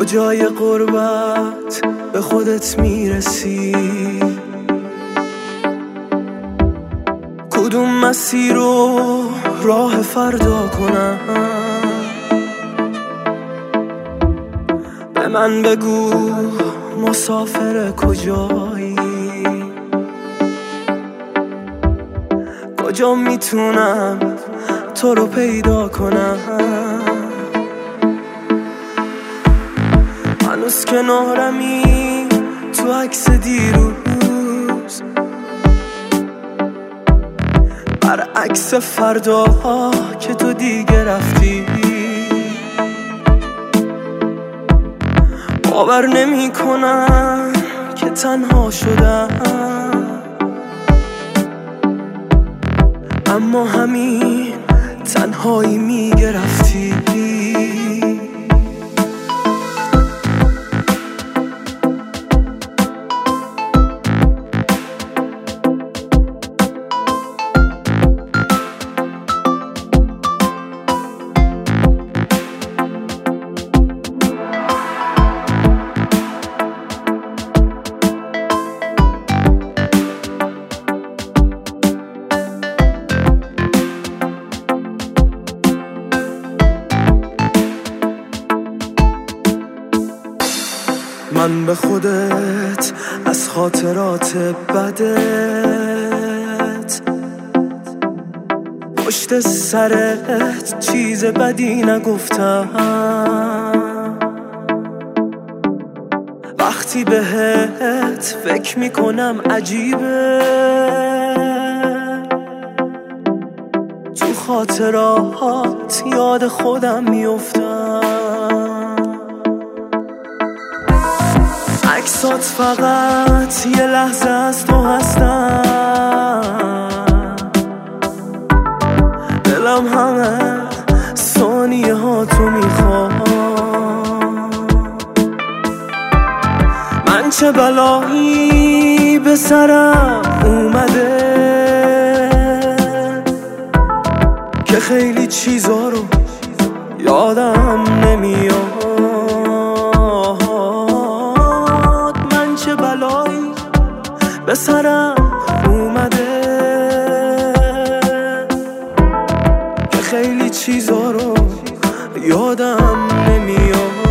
کجای غربت به خودت میرسی؟ کدوم مسیر رو راه فردا کنم؟ به من بگو مسافر کجایی؟ کجا میتونم تو رو پیدا کنم؟ هنوز کنارمی تو عکس دیروز، برعکس فردا که تو دیگه رفتی. باور نمی کنم که تنها شدم، اما همین تنهایی میگرفتی. من به خودت از خاطرات بدت پشت سرت چیز بدی نگفتم. وقتی بهت فکر میکنم عجیبه، تو خاطرات یاد خودم میافتم. عکسات فقط یه لحظه از تو هستم، دلم همه ثانیه ها تو میخوام. من چه بلایی به سرم اومده که خیلی چیزا رو یادم نمیاد. به سرم اومده که خیلی چیزا رو یادم نمیاد.